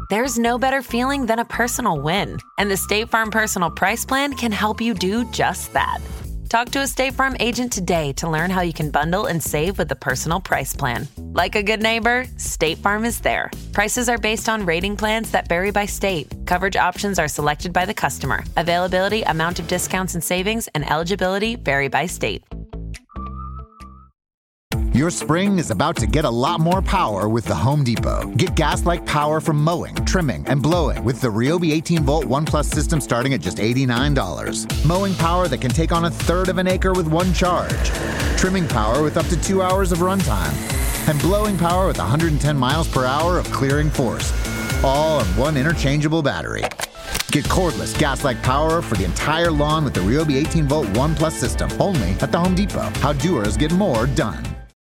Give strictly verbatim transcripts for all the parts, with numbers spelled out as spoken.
There's no better feeling than a personal win. And the State Farm Personal Price Plan can help you do just that. Talk to a State Farm agent today to learn how you can bundle and save with the Personal Price Plan. Like a good neighbor, State Farm is there. Prices are based on rating plans that vary by state. Coverage options are selected by the customer. Availability, amount of discounts and savings, and eligibility vary by state. Your spring is about to get a lot more power with the Home Depot. Get gas-like power from mowing, trimming, and blowing with the Ryobi eighteen volt One Plus system starting at just eighty-nine dollars. Mowing power that can take on a third of an acre with one charge. Trimming power with up to two hours of runtime. And blowing power with one hundred ten miles per hour of clearing force. All on one interchangeable battery. Get cordless gas-like power for the entire lawn with the Ryobi eighteen volt One Plus system. Only at the Home Depot. How doers get more done.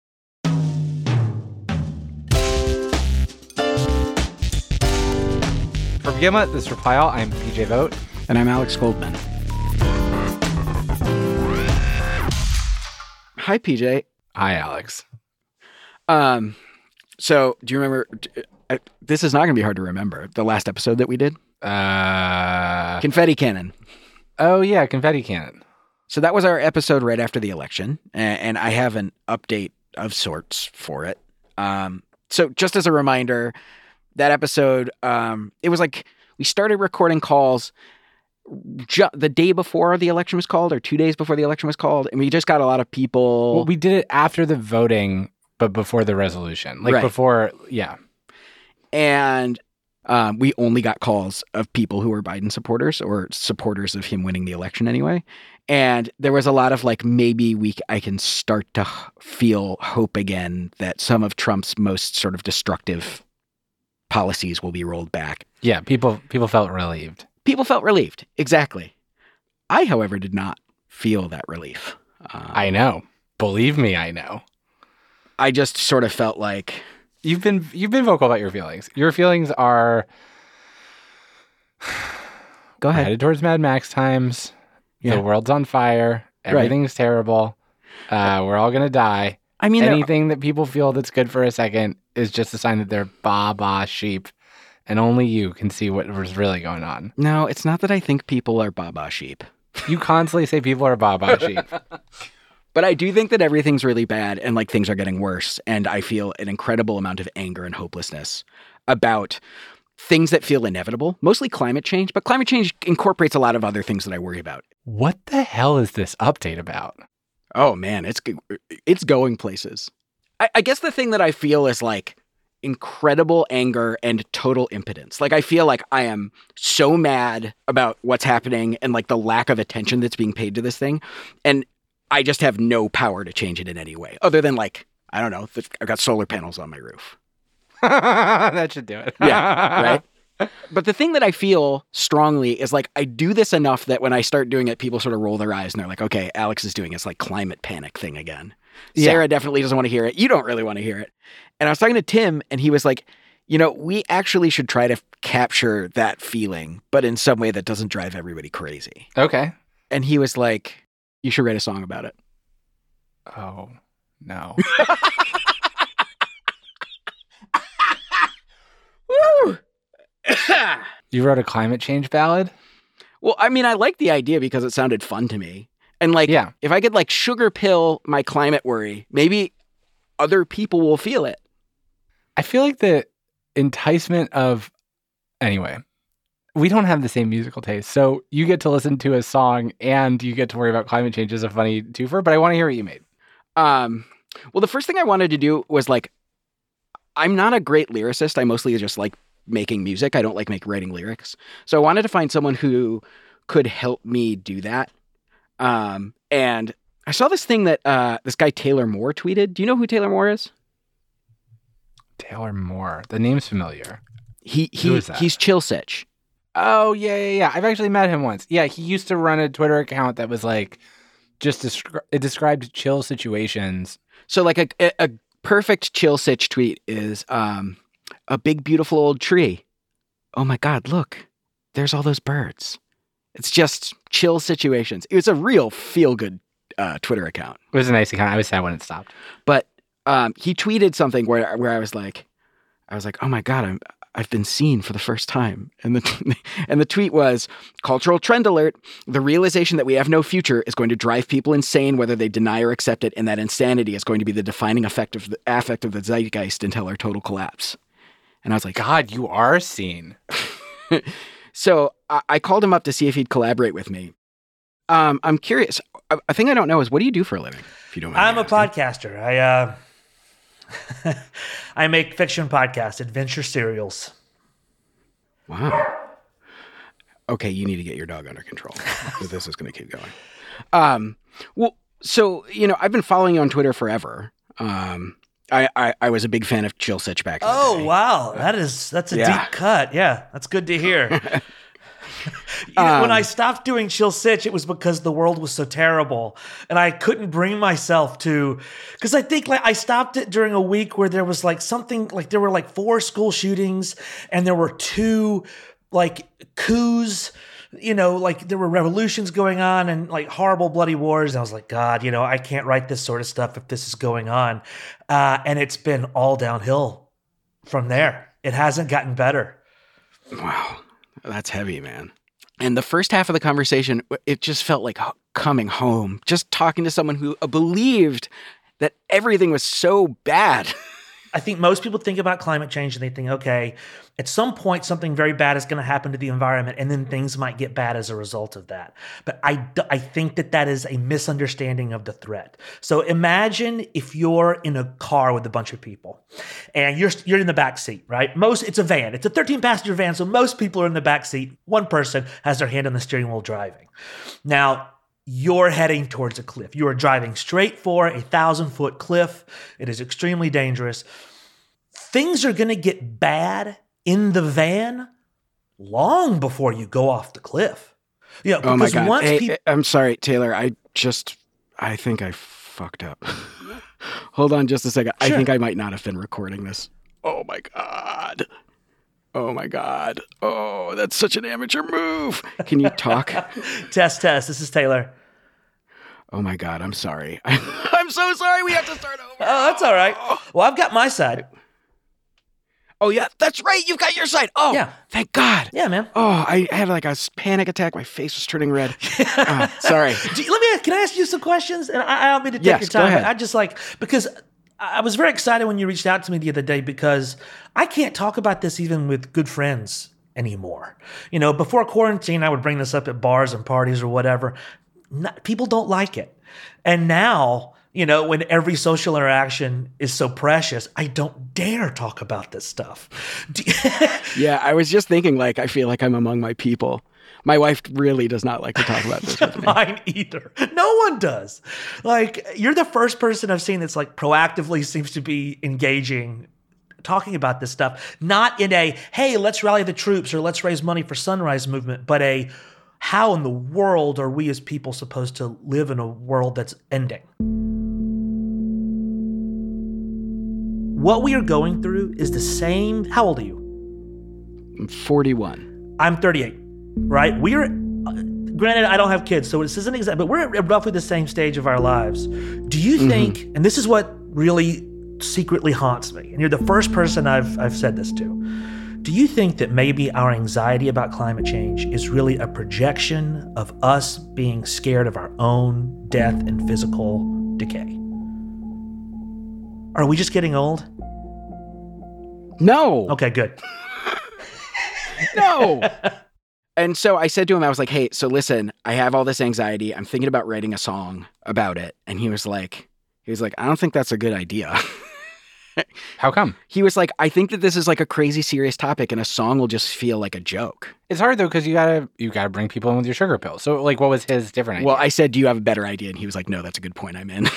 For Gemma, this Reply All, I'm P J Vogt. And I'm Alex Goldman. Hi, P J. Hi, Alex. Um, so do you remember, uh, this is not going to be hard to remember, the last episode that we did? Uh, Confetti Cannon. Oh, yeah, Confetti Cannon. So that was our episode right after the election, and, and I have an update of sorts for it. Um, so just as a reminder, that episode, um, it was like we started recording calls ju- the day before the election was called or two days before the election was called. And we just got a lot of people. Well, we did it after the voting, but before the resolution. Like right. before, yeah. And um, we only got calls of people who were Biden supporters or supporters of him winning the election anyway. And there was a lot of like, maybe we I can start to feel hope again that some of Trump's most sort of destructive policies will be rolled back. Yeah, people people felt relieved. People felt relieved, exactly. I, however, did not feel that relief. Um, I know. Believe me, I know. I just sort of felt like you've been you've been vocal about your feelings. Your feelings are go ahead. Headed towards Mad Max times. Yeah. The world's on fire. Everything's right. terrible. Uh, we're all gonna die. I mean, anything that people feel that's good for a second is just a sign that they're ba-ba sheep, and only you can see what was really going on. No, it's not that I think people are ba-ba sheep. You constantly say people are ba-ba sheep. But I do think that everything's really bad and like things are getting worse, and I feel an incredible amount of anger and hopelessness about things that feel inevitable, mostly climate change, but climate change incorporates a lot of other things that I worry about. What the hell is this update about? Oh, man, it's it's going places. I, I guess the thing that I feel is like incredible anger and total impotence. Like I feel like I am so mad about what's happening and like the lack of attention that's being paid to this thing. And I just have no power to change it in any way other than like, I don't know, I've got solar panels on my roof. That should do it. Yeah, right? But the thing that I feel strongly is like I do this enough that when I start doing it, people sort of roll their eyes and they're like, okay, Alex is doing this like climate panic thing again. Yeah. Sarah definitely doesn't want to hear it. You don't really want to hear it. And I was talking to Tim and he was like, you know, we actually should try to f- capture that feeling, but in some way that doesn't drive everybody crazy. Okay. And he was like, you should write a song about it. Oh, no. Woo! You wrote a climate change ballad? Well, I mean, I like the idea because it sounded fun to me. And like, yeah. if I could like sugar pill my climate worry, maybe other people will feel it. I feel like the enticement of, anyway, we don't have the same musical taste. So you get to listen to a song and you get to worry about climate change is a funny twofer, but I want to hear what you made. Um, well, the first thing I wanted to do was like, I'm not a great lyricist. I mostly just like making music. I don't like make writing lyrics. So I wanted to find someone who could help me do that. Um, and I saw this thing that uh, this guy Taylor Moore tweeted. Do you know who Taylor Moore is? Taylor Moore. The name's familiar. He he who is that? He's Chillsitch. Oh, yeah, yeah, yeah. I've actually met him once. Yeah, he used to run a Twitter account that was like just descri- it described chill situations. So like a, a, a perfect Chillsitch tweet is um, a big, beautiful old tree. Oh my God, look, there's all those birds. It's just chill situations. It was a real feel-good uh, Twitter account. It was a nice account. I was sad when it stopped. But um, he tweeted something where where I was like, I was like, oh my God, I'm I've been seen for the first time. And the and the tweet was, cultural trend alert. The realization that we have no future is going to drive people insane whether they deny or accept it, and that insanity is going to be the defining effect of the affect of the zeitgeist until our total collapse. And I was like, God, you are seen. So I, I called him up to see if he'd collaborate with me. Um, I'm curious. A, a thing I don't know is, what do you do for a living? If you don't mind I'm a asking. podcaster. I uh, I make fiction podcasts, adventure serials. Wow. Okay, you need to get your dog under control. This is going to keep going. Um, well, so, you know, I've been following you on Twitter forever. Um, I, I, I was a big fan of Chill Sitch back in Oh, the day. wow. That is, that's a Yeah. deep cut. Yeah, that's good to hear. You know, Um, when I stopped doing Chill Sitch, it was because the world was so terrible, and I couldn't bring myself to. Because I think like I stopped it during a week where there was like something like there were like four school shootings, and there were two like coups. You know, like there were revolutions going on and like horrible bloody wars. And I was like, God, you know, I can't write this sort of stuff if this is going on. Uh, and it's been all downhill from there. It hasn't gotten better. Wow. That's heavy, man. And the first half of the conversation, it just felt like h- coming home, just talking to someone who believed that everything was so bad. I think most people think about climate change and they think, okay, at some point something very bad is going to happen to the environment, and then things might get bad as a result of that. But I, d- I think that that is a misunderstanding of the threat. So imagine if you're in a car with a bunch of people, and you're you're in the back seat, right? Most it's a van, it's a thirteen passenger van, so most people are in the back seat. One person has their hand on the steering wheel driving. Now, you're heading towards a cliff. You are driving straight for a thousand foot cliff. It is extremely dangerous. Things are going to get bad in the van long before you go off the cliff. Yeah, Oh my because God. once Hey, people, I'm sorry, Taylor. I just, I think I fucked up. Hold on just a second. I Sure. think I might not have been recording this. Oh my God. Oh my God. Oh, that's such an amateur move. Can you talk? test, test. This is Taylor. Oh my God. I'm sorry. I'm so sorry. We have to start over. Oh, that's all right. Well, I've got my side. Oh yeah, that's right. You've got your side. Oh, Yeah. thank God. Yeah, man. Oh, I had like a s- panic attack. My face was turning red. Ah, sorry. Do you- let me. Can I ask you some questions? And I, I don't mean to take Yes, your go time. ahead. But I just like because I was very excited when you reached out to me the other day because I can't talk about this even with good friends anymore. You know, before quarantine, I would bring this up at bars and parties or whatever. Not, people don't like it, and now. You know, when every social interaction is so precious, I don't dare talk about this stuff. Do- Yeah, I was just thinking, like, I feel like I'm among my people. My wife really does not like to talk about this with me. Mine either. No one does. Like, you're the first person I've seen that's like proactively seems to be engaging, talking about this stuff. Not in a, hey, let's rally the troops or let's raise money for Sunrise movement, but a, how in the world are we as people supposed to live in a world that's ending? What we are going through is the same. How old are you? I'm forty-one. I'm thirty-eight, right? We are, uh, granted, I don't have kids, so this isn't exact, but we're at roughly the same stage of our lives. Do you think, and this is what really secretly haunts me, and you're the first person I've I've said this to, do you think that maybe our anxiety about climate change is really a projection of us being scared of our own death and physical decay? Are we just getting old? No. Okay, good. No. And so I said to him, I was like, hey, so listen, I have all this anxiety. I'm thinking about writing a song about it. And he was like, he was like, I don't think that's a good idea. How come? He was like, I think that this is like a crazy serious topic and a song will just feel like a joke. It's hard though because you gotta you gotta bring people in with your sugar pill. So like, what was his different idea? Well, I said, do you have a better idea? And he was like, no, that's a good point. I'm in.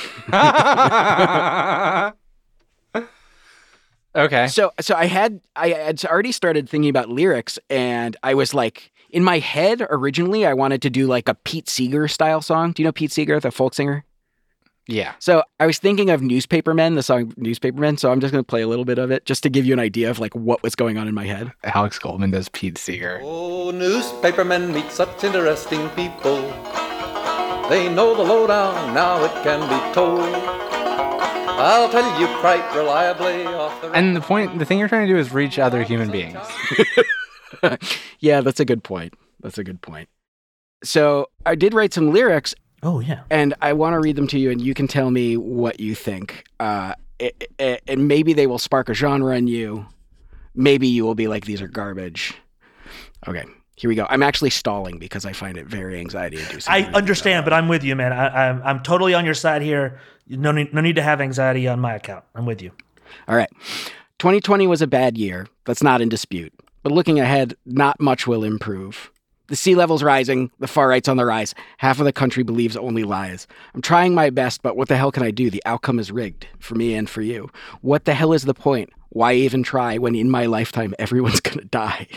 Okay. So, so I had, I had already started thinking about lyrics, and I was like, in my head originally, I wanted to do like a Pete Seeger style song. Do you know Pete Seeger, the folk singer? Yeah. So I was thinking of Newspapermen, the song Newspapermen. So I'm just going to play a little bit of it just to give you an idea of like what was going on in my head. Alex Goldman does Pete Seeger. Oh, newspapermen meet such interesting people. They know the lowdown, now it can be told. I'll tell you quite reliably off the... And the point, the thing you're trying to do is reach other human beings. Yeah, that's a good point. That's a good point. So I did write some lyrics. Oh, yeah. And I want to read them to you, and you can tell me what you think. Uh, it, it, and maybe they will spark a genre in you. Maybe you will be like, these are garbage. Okay, here we go. I'm actually stalling because I find it very anxiety-inducing. I understand, but I'm with you, man. I, I'm I'm totally on your side here. No need, no need to have anxiety on my account. I'm with you. All right. twenty twenty was a bad year. That's not in dispute. But looking ahead, not much will improve. The sea level's rising, the far right's on the rise. Half of the country believes only lies. I'm trying my best, but what the hell can I do? The outcome is rigged, for me and for you. What the hell is the point? Why even try when in my lifetime everyone's gonna die?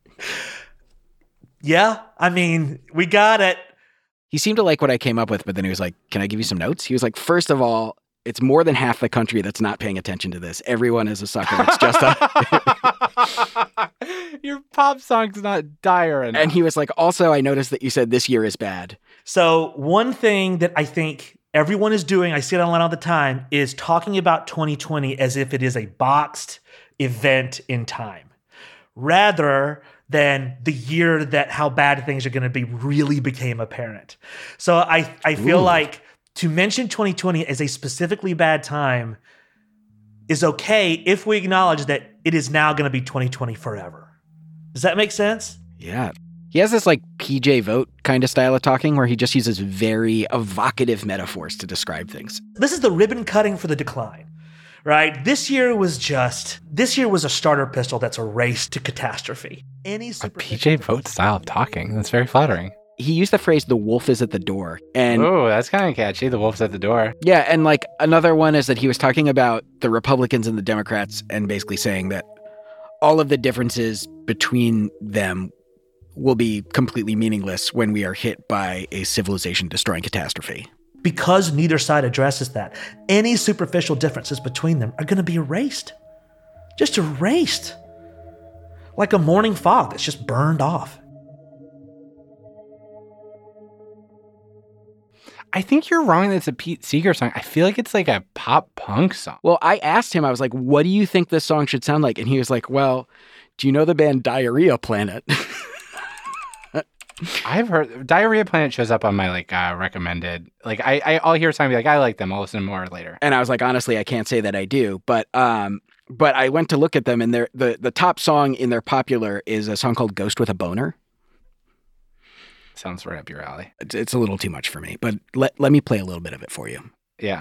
Yeah, I mean, we got it. He seemed to like what I came up with, but then he was like, can I give you some notes? He was like, first of all, it's more than half the country that's not paying attention to this. Everyone is a sucker. It's just a... Your pop song's not dire enough. And he was like, also, I noticed that you said this year is bad. So one thing that I think everyone is doing, I see it online all the time, is talking about twenty twenty as if it is a boxed event in time, rather than the year that how bad things are going to be really became apparent. So I, I feel Ooh. like to mention twenty twenty as a specifically bad time is okay if we acknowledge that it is now going to be twenty twenty forever. Does that make sense? Yeah. He has this like P J Vogt kind of style of talking where he just uses very evocative metaphors to describe things. This is the ribbon cutting for the decline, right? This year was just, this year was a starter pistol that's a race to catastrophe. Any a P J Vogt style of talking. That's very flattering. He used the phrase, the wolf is at the door. And oh, that's kind of catchy. The wolf's at the door. Yeah. And like another one is that he was talking about the Republicans and the Democrats and basically saying that all of the differences between them will be completely meaningless when we are hit by a civilization-destroying catastrophe. Because neither side addresses that, any superficial differences between them are going to be erased. Just erased. Like a morning fog that's just burned off. I think you're wrong that it's a Pete Seeger song. I feel like it's like a pop punk song. Well, I asked him, I was like, what do you think this song should sound like? And he was like, well, do you know the band Diarrhea Planet? I've heard Diarrhea Planet shows up on my like uh, recommended. Like I, I, I'll hear something like I like them. I'll listen more later. And I was like, honestly, I can't say that I do, but um, but I went to look at them, and their the the top song in their popular is a song called "Ghost with a Boner." Sounds right up your alley. It's, it's a little too much for me, but let let me play a little bit of it for you. Yeah.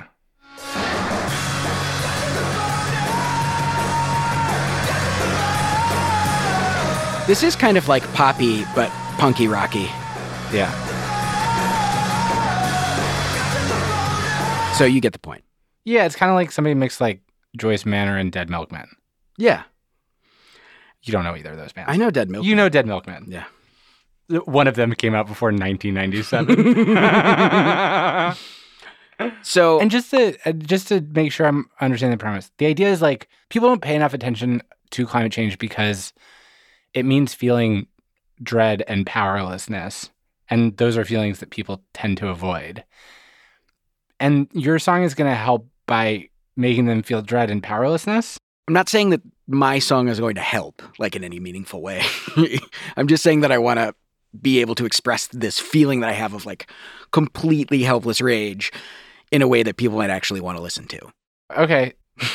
This is kind of like poppy, but punky rocky. Yeah. So you get the point. Yeah, it's kind of like somebody mixed like Joyce Manor and Dead Milkmen. Yeah. You don't know either of those bands. I know Dead Milkmen. You know Dead Milkmen. Yeah. One of them came out before nineteen ninety-seven. So, and just to just to make sure I'm understanding the premise, the idea is like people don't pay enough attention to climate change because it means feeling dread and powerlessness, and those are feelings that people tend to avoid. And your song is going to help by making them feel dread and powerlessness. I'm not saying that my song is going to help, like in any meaningful way. I'm just saying that I want to be able to express this feeling that I have of like completely helpless rage in a way that people might actually want to listen to. Okay.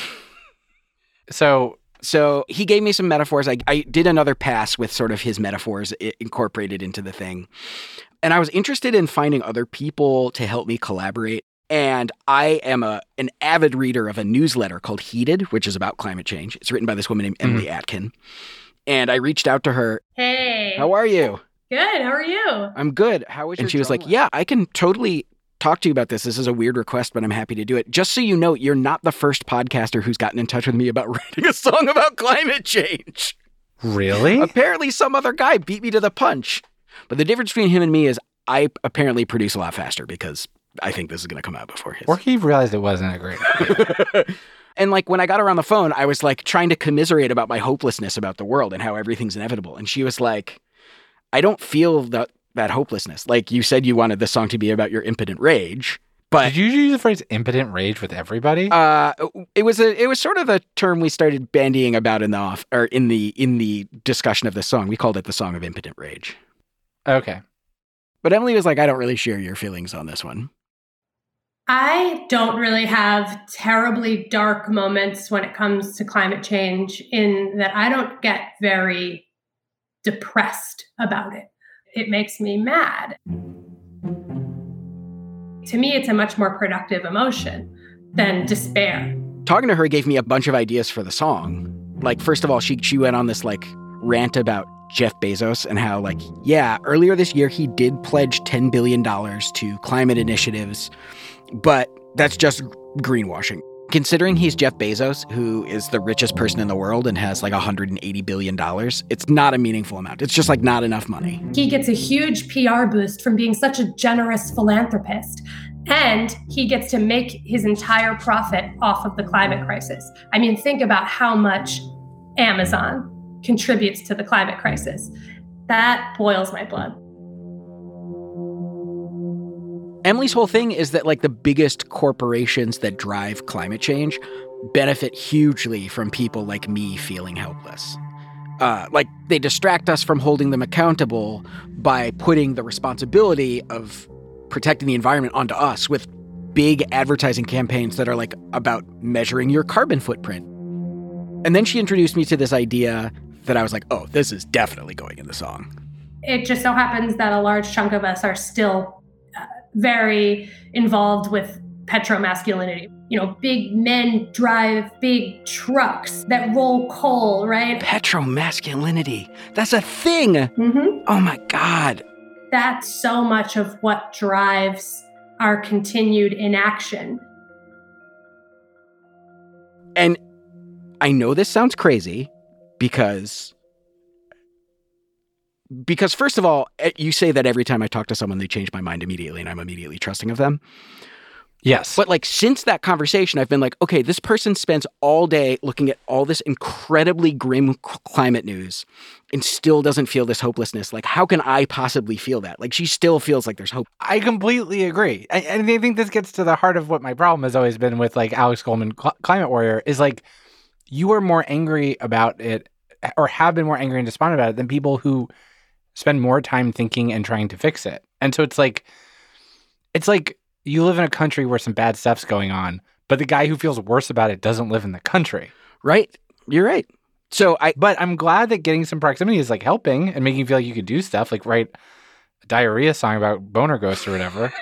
So, so he gave me some metaphors. I, I did another pass with sort of his metaphors incorporated into the thing. And I was interested in finding other people to help me collaborate. And I am a an avid reader of a newsletter called Heated, which is about climate change. It's written by this woman named mm-hmm. Emily Atkin. And I reached out to her. Hey. How are you? Good. How are you? I'm good. How was your And she was like, life? yeah, I can totally talk to you about this. This is a weird request, but I'm happy to do it. Just so you know, you're not the first podcaster who's gotten in touch with me about writing a song about climate change. Really? Apparently some other guy beat me to the punch. But the difference between him and me is I apparently produce a lot faster because I think this is going to come out before his. Or he realized it wasn't a great idea. And like when I got her on the phone, I was like trying to commiserate about my hopelessness about the world and how everything's inevitable. And she was like, I don't feel that, that hopelessness. Like you said you wanted this song to be about your impotent rage, But did you use the phrase impotent rage with everybody? Uh, it was a it was sort of a term we started bandying about in the off or in the in the discussion of this song. We called it the song of impotent rage. Okay. But Emily was like, I don't really share your feelings on this one. I don't really have terribly dark moments when it comes to climate change, in that I don't get very depressed about it. It makes me mad. To me, it's a much more productive emotion than despair. Talking to her gave me a bunch of ideas for the song. Like, first of all, she she went on this like rant about Jeff Bezos and how, like, yeah, earlier this year he did pledge ten billion dollars to climate initiatives, but that's just greenwashing. Considering he's Jeff Bezos, who is the richest person in the world and has like one hundred eighty billion dollars, it's not a meaningful amount. It's just like not enough money. He gets a huge P R boost from being such a generous philanthropist. And he gets to make his entire profit off of the climate crisis. I mean, think about how much Amazon contributes to the climate crisis. That boils my blood. Emily's whole thing is that, like, the biggest corporations that drive climate change benefit hugely from people like me feeling helpless. Uh, like, they distract us from holding them accountable by putting the responsibility of protecting the environment onto us with big advertising campaigns that are, like, about measuring your carbon footprint. And then she introduced me to this idea that I was like, oh, this is definitely going in the song. It just so happens that a large chunk of us are still uh, very involved with petromasculinity. You know, big men drive big trucks that roll coal, right? Petromasculinity. That's a thing. Mm-hmm. Oh my God. That's so much of what drives our continued inaction. And I know this sounds crazy because, because first of all, you say that every time I talk to someone, they change my mind immediately and I'm immediately trusting of them. Yes. But like since that conversation, I've been like, okay, this person spends all day looking at all this incredibly grim climate news and still doesn't feel this hopelessness. Like, how can I possibly feel that? Like, she still feels like there's hope. I completely agree. I, and I think this gets to the heart of what my problem has always been with like Alex Goldman, Cl- Climate Warrior, is like, you are more angry about it or have been more angry and despondent about it than people who spend more time thinking and trying to fix it. And so it's like, it's like, you live in a country where some bad stuff's going on, but the guy who feels worse about it doesn't live in the country. Right. You're right. So I, but I'm glad that getting some proximity is like helping and making you feel like you could do stuff, like write a diarrhea song about boner ghosts or whatever.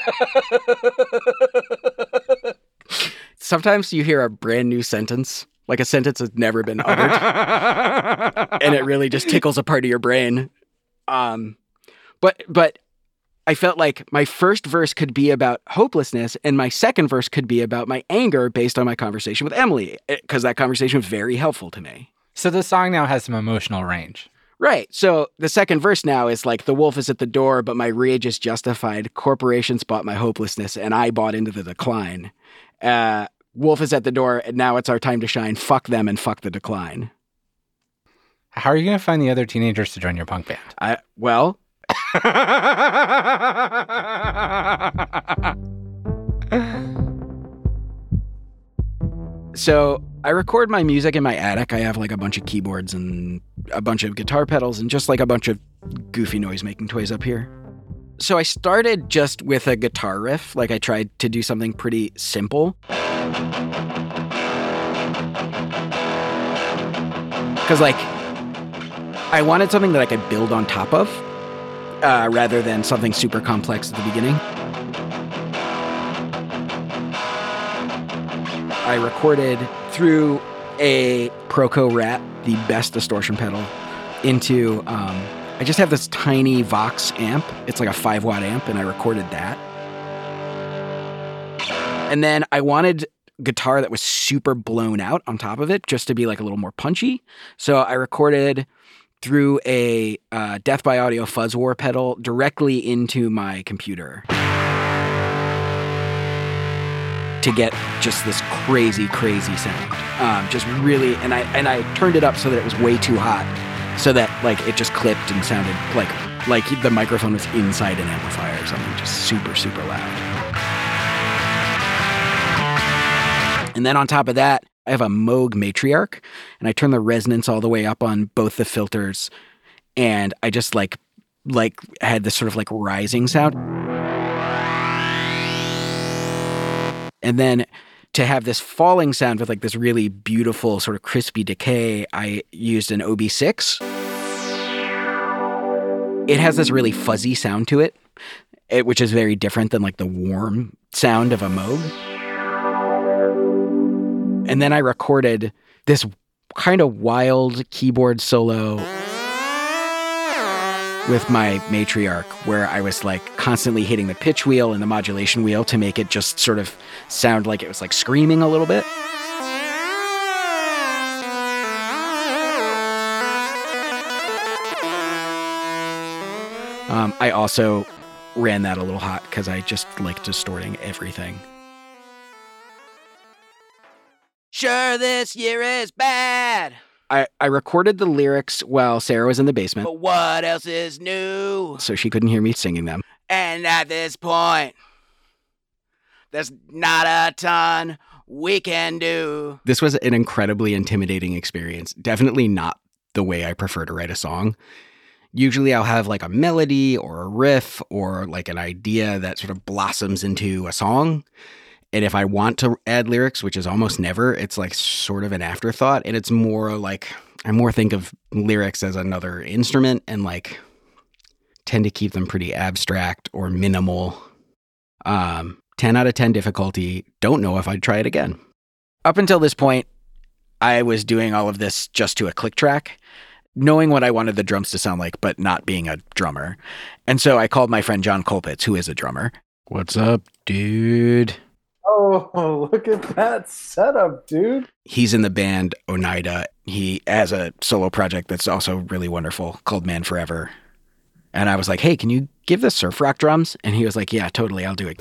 Sometimes you hear a brand new sentence, like a sentence that's never been uttered, and it really just tickles a part of your brain. Um, but, but, I felt like my first verse could be about hopelessness and my second verse could be about my anger based on my conversation with Emily, because that conversation was very helpful to me. So the song now has some emotional range. Right. So the second verse now is like, the wolf is at the door, but my rage is justified. Corporations bought my hopelessness and I bought into the decline. Uh, wolf is at the door and now it's our time to shine. Fuck them and fuck the decline. How are you going to find the other teenagers to join your punk band? I, well... So I record my music in my attic. I have like a bunch of keyboards and a bunch of guitar pedals and just like a bunch of goofy noise-making toys up here. So I started just with a guitar riff. Like I tried to do something pretty simple. Because like I wanted something that I could build on top of. Uh, rather than something super complex at the beginning. I recorded through a Proco Rat, the best distortion pedal, into, um, I just have this tiny Vox amp. It's like a five watt amp, and I recorded that. And then I wanted guitar that was super blown out on top of it, just to be like a little more punchy. So I recorded through a uh, Death by Audio Fuzz War pedal directly into my computer to get just this crazy, crazy sound. Um, just really, and I and I turned it up so that it was way too hot, so that like it just clipped and sounded like, like, like the microphone was inside an amplifier or something, just super, super loud. And then on top of that, I have a Moog Matriarch, and I turn the resonance all the way up on both the filters, and I just like like had this sort of like rising sound. And then to have this falling sound with like this really beautiful sort of crispy decay, I used an O B six. It has this really fuzzy sound to it, it which is very different than like the warm sound of a Moog. And then I recorded this kind of wild keyboard solo with my Matriarch, where I was like constantly hitting the pitch wheel and the modulation wheel to make it just sort of sound like it was like screaming a little bit. Um, I also ran that a little hot because I just like distorting everything. Sure, this year is bad. I, I recorded the lyrics while Sarah was in the basement. But what else is new? So she couldn't hear me singing them. And at this point, there's not a ton we can do. This was an incredibly intimidating experience. Definitely not the way I prefer to write a song. Usually I'll have like a melody or a riff or like an idea that sort of blossoms into a song. And if I want to add lyrics, which is almost never, it's like sort of an afterthought. And it's more like, I more think of lyrics as another instrument and like tend to keep them pretty abstract or minimal. Um, ten out of ten difficulty. Don't know if I'd try it again. Up until this point, I was doing all of this just to a click track, knowing what I wanted the drums to sound like, but not being a drummer. And so I called my friend John Colpitz, who is a drummer. What's up, dude? Oh, look at that setup, dude. He's in the band Oneida. He has a solo project that's also really wonderful called Man Forever. And I was like, hey, can you give the surf rock drums? And he was like, yeah, totally, I'll do it.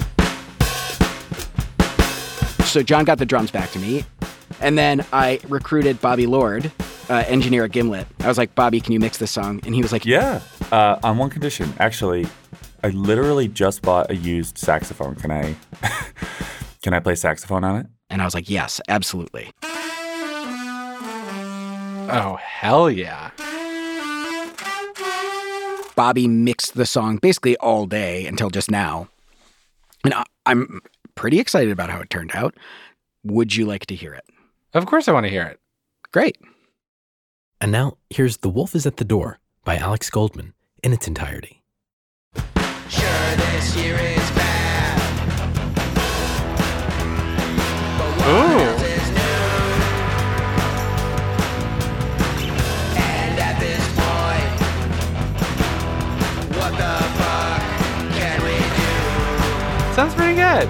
So John got the drums back to me. And then I recruited Bobby Lord, uh, engineer at Gimlet. I was like, Bobby, can you mix this song? And he was like, yeah, uh, on one condition. Actually, I literally just bought a used saxophone. Can I... Can I play saxophone on it? And I was like, yes, absolutely. Oh, hell yeah. Bobby mixed the song basically all day until just now. And I, I'm pretty excited about how it turned out. Would you like to hear it? Of course I want to hear it. Great. And now, here's The Wolf is at the Door by Alex Goldman in its entirety. Sure, this year is bad. Ooh. And at this point, what the fuck can we do? Sounds pretty good.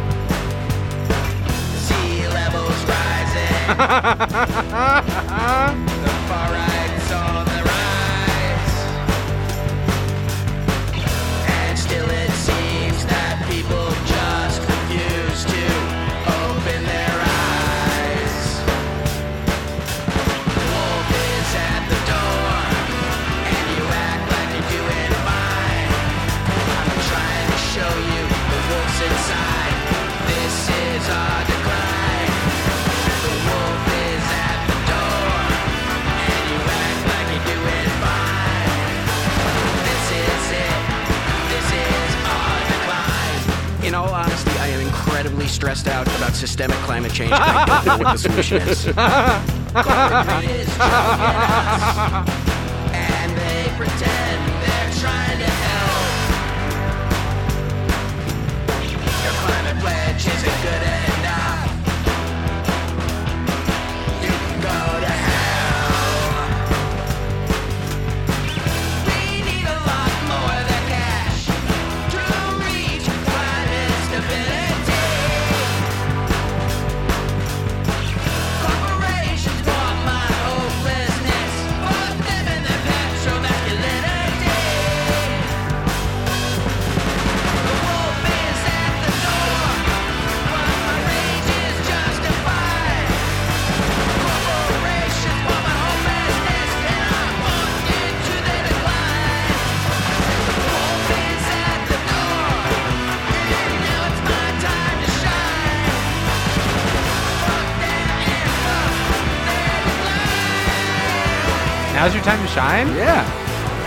Sea levels rising. The far right's on the rise. And still it seems that people just refuse to open their eyes. Inside, this is our decline. The wolf is at the door, and you act like you're doing fine. This is it, this is our decline. In all honesty, I am incredibly stressed out about systemic climate change, and I don't know what the solution is. Corporate is choking us, and they pretend they're trying to help. Climate pledge isn't good enough. You can go to hell. We need a lot more than cash to reach climate stability. Corporations want my hopelessness, but then Now's your time to shine? Yeah.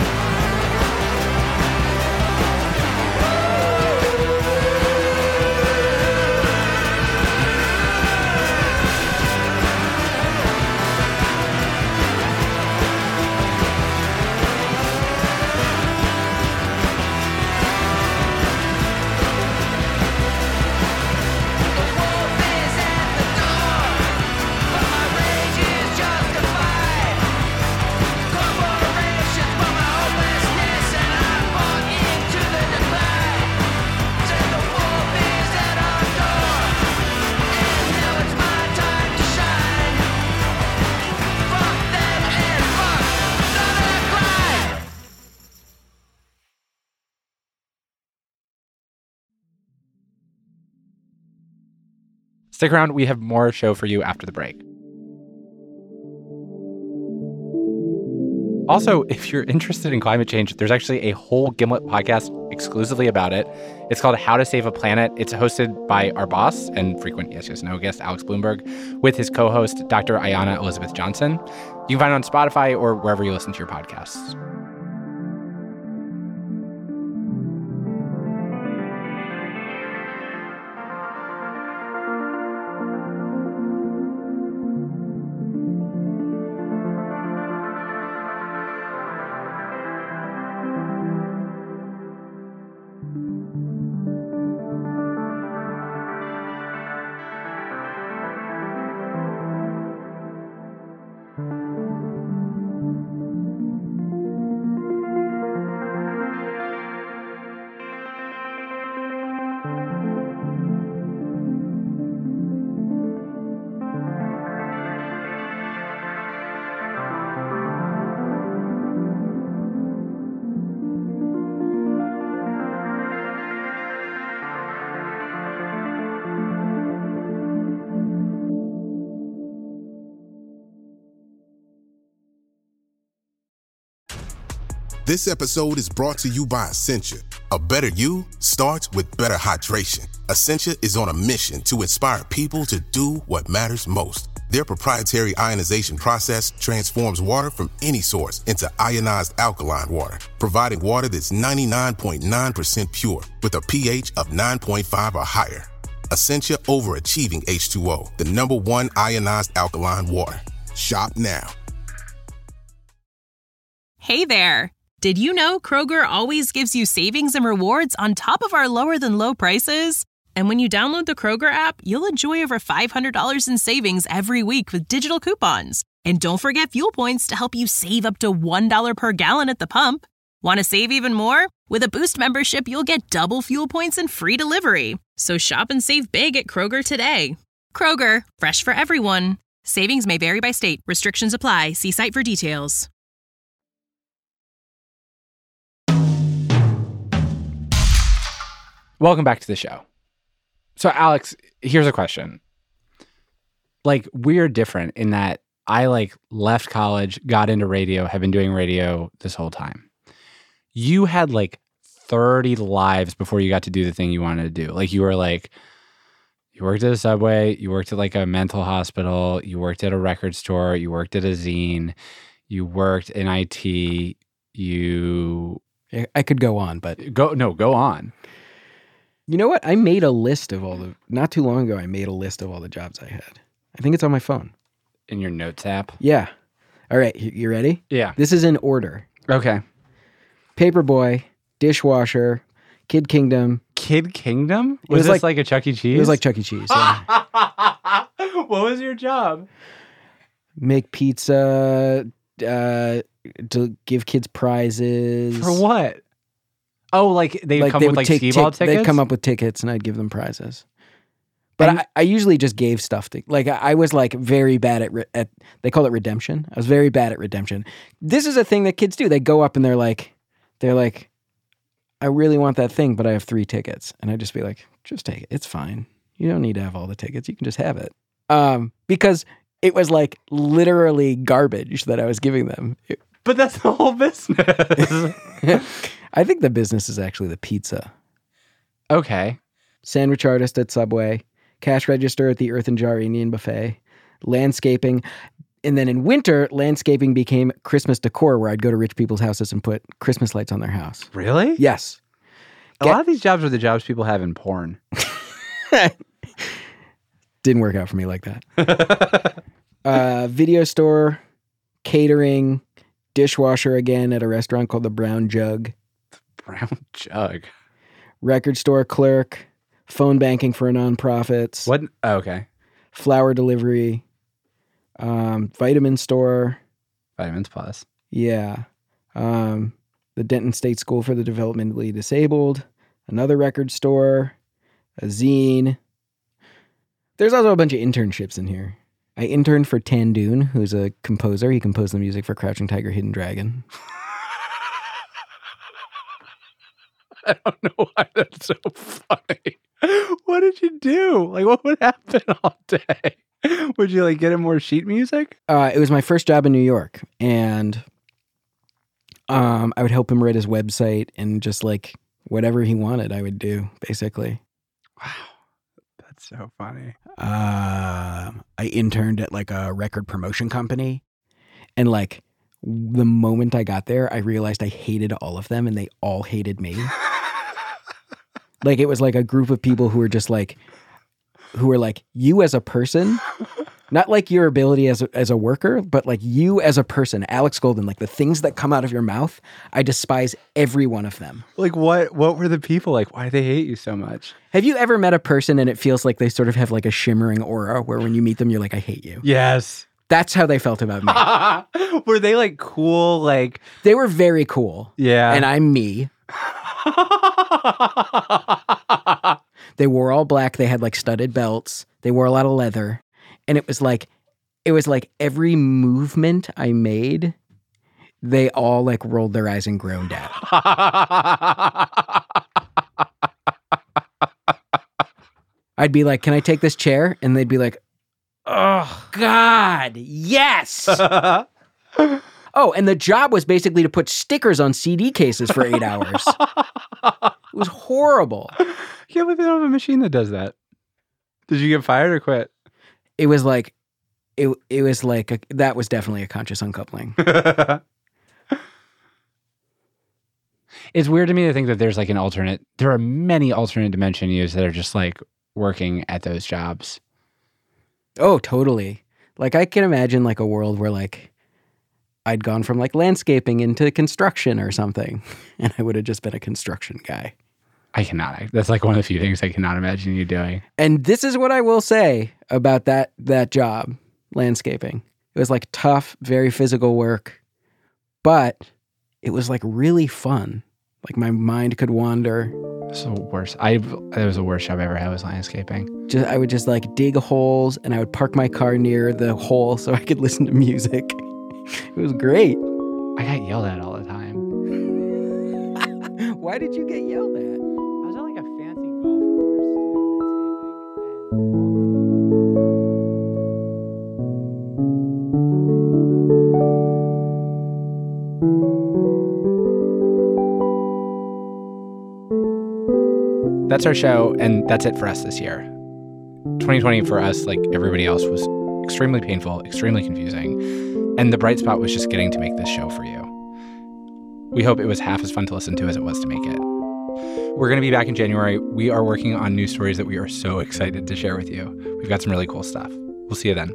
Stick around. We have more show for you after the break. Also, if you're interested in climate change, there's actually a whole Gimlet podcast exclusively about it. It's called How to Save a Planet. It's hosted by our boss and frequent Yes, Yes, No guest, Alex Blumberg, with his co-host, Doctor Ayanna Elizabeth Johnson. You can find it on Spotify or wherever you listen to your podcasts. This episode is brought to you by Essentia. A better you starts with better hydration. Essentia is on a mission to inspire people to do what matters most. Their proprietary ionization process transforms water from any source into ionized alkaline water, providing water that's ninety-nine point nine percent pure with a pH of nine point five or higher. Essentia Overachieving H two O, the number one ionized alkaline water. Shop now. Hey there. Did you know Kroger always gives you savings and rewards on top of our lower than low prices? And when you download the Kroger app, you'll enjoy over five hundred dollars in savings every week with digital coupons. And don't forget fuel points to help you save up to one dollar per gallon at the pump. Want to save even more? With a Boost membership, you'll get double fuel points and free delivery. So shop and save big at Kroger today. Kroger, fresh for everyone. Savings may vary by state. Restrictions apply. See site for details. Welcome back to the show. So, Alex, here's a question. Like, we're different in that I, like, left college, got into radio, have been doing radio this whole time. You had, like, thirty lives before you got to do the thing you wanted to do. Like, you were, like, you worked at a Subway, you worked at, like, a mental hospital, you worked at a record store, you worked at a zine, you worked in I T, you... I could go on, but... go No, go on. You know what? I made a list of all the, not too long ago, I made a list of all the jobs I had. I think it's on my phone. In your notes app? Yeah. All right. You ready? Yeah. This is in order. Okay. Paperboy, dishwasher, Kid Kingdom. Kid Kingdom? Was, was this like, like a Chuck E. Cheese? It was like Chuck E. Cheese. Yeah. What was your job? Make pizza, uh, to give kids prizes. For what? Oh, like they like come they with would like take, skee-ball take, tickets? They'd come up with tickets and I'd give them prizes. But And- I, I usually just gave stuff to, like, I, I was like very bad at, re- at, they call it redemption. I was very bad at redemption. This is a thing that kids do. They go up and they're like, they're like, I really want that thing, but I have three tickets. And I'd just be like, just take it. It's fine. You don't need to have all the tickets. You can just have it. Um, because it was like literally garbage that I was giving them. It, but that's the whole business. I think the business is actually the pizza. Okay. Sandwich artist at Subway, cash register at the Earth and Jar Indian Buffet, landscaping. And then in winter, landscaping became Christmas decor, where I'd go to rich people's houses and put Christmas lights on their house. Really? Yes. A Get- lot of these jobs are the jobs people have in porn. Didn't work out for me like that. uh, video store, catering, dishwasher again at a restaurant called the Brown Jug. The Brown Jug. Record store clerk, phone banking for nonprofits. What? Oh, okay. Flower delivery, um, vitamin store. Vitamins Plus. Yeah. Um, the Denton State School for the Developmentally Disabled. Another record store. A zine. There's also a bunch of internships in here. I interned for Tandoon, who's a composer. He composed the music for Crouching Tiger, Hidden Dragon. I don't know why that's so funny. What did you do? Like, what would happen all day? Would you, like, get him more sheet music? Uh, it was my first job in New York, and um, I would help him write his website, and just, like, whatever he wanted, I would do, basically. Wow. That's so funny. Uh, I interned at, like, a record promotion company, and, like, the moment I got there, I realized I hated all of them, and they all hated me. Like, it was like a group of people who were just like, who were like, you as a person, not like your ability as a, as a worker, but like you as a person, Alex Goldman, like the things that come out of your mouth, I despise every one of them. Like, what, what were the people like? Why do they hate you so much? Have you ever met a person and it feels like they sort of have like a shimmering aura where when you meet them, you're like, I hate you? Yes. That's how they felt about me. Were they like cool? Like, they were very cool. Yeah. And I'm me. They wore all black. They had like studded belts. They wore a lot of leather. And it was like, it was like every movement I made, they all like rolled their eyes and groaned at. I'd be like, can I take this chair? And they'd be like, oh, God, yes. Oh, and the job was basically to put stickers on C D cases for eight hours. It was horrible. I can't believe they don't have a machine that does that. Did you get fired or quit? It was like, it it was like, a, that was definitely a conscious uncoupling. It's weird to me to think that there's like an alternate, there are many alternate dimension yous that are just like working at those jobs. Oh, totally. Like I can imagine like a world where like, I'd gone from like landscaping into construction or something, and I would have just been a construction guy. I cannot. That's like one of the few things I cannot imagine you doing. And this is what I will say about that that job, landscaping. It was like tough, very physical work, but it was like really fun. Like my mind could wander. It's the worst. I it was the worst job I ever had was landscaping. Just I would just like dig holes, and I would park my car near the hole so I could listen to music. It was great. I got yelled at all the time. Why did you get yelled at? I was at like a fancy golf course doing landscaping. That's our show, and that's it for us this year. twenty twenty for us, like everybody else, was extremely painful, extremely confusing. And the bright spot was just getting to make this show for you. We hope it was half as fun to listen to as it was to make it. We're going to be back in January. We are working on news stories that we are so excited to share with you. We've got some really cool stuff. We'll see you then.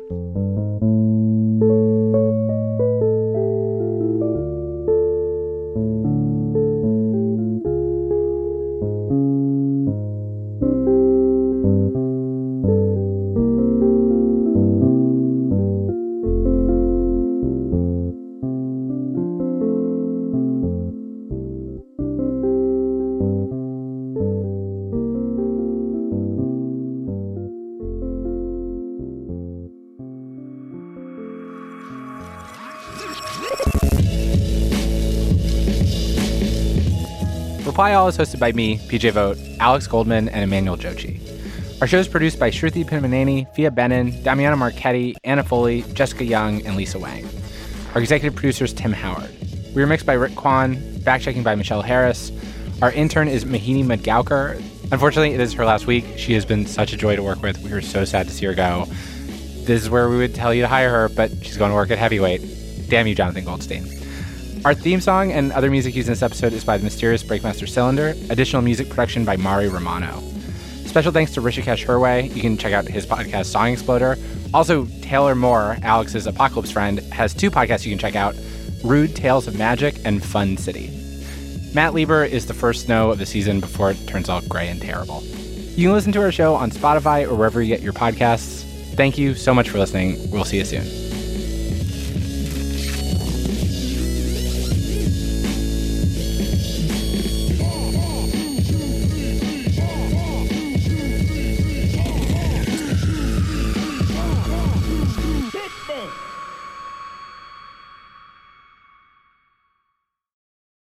Reply All is hosted by me, P J Vogt, Alex Goldman, and Emmanuel Jochi. Our show is produced by Shruti Pinmaneni, Fia Benin, Damiana Marchetti, Anna Foley, Jessica Young, and Lisa Wang. Our executive producer is Tim Howard. We were mixed by Rick Kwan, fact-checking by Michelle Harris. Our intern is Mahini Madgaukar. Unfortunately, it is her last week. She has been such a joy to work with. We were so sad to see her go. This is where we would tell you to hire her, but she's going to work at Heavyweight. Damn you, Jonathan Goldstein. Our theme song and other music used in this episode is by the mysterious Breakmaster Cylinder. Additional music production by Mari Romano. Special thanks to Rishikesh Hirway. You can check out his podcast, Song Exploder. Also, Taylor Moore, Alex's Apocalypse friend, has two podcasts you can check out, Rude Tales of Magic and Fun City. Matt Lieber is the first snow of the season before it turns all gray and terrible. You can listen to our show on Spotify or wherever you get your podcasts. Thank you so much for listening. We'll see you soon.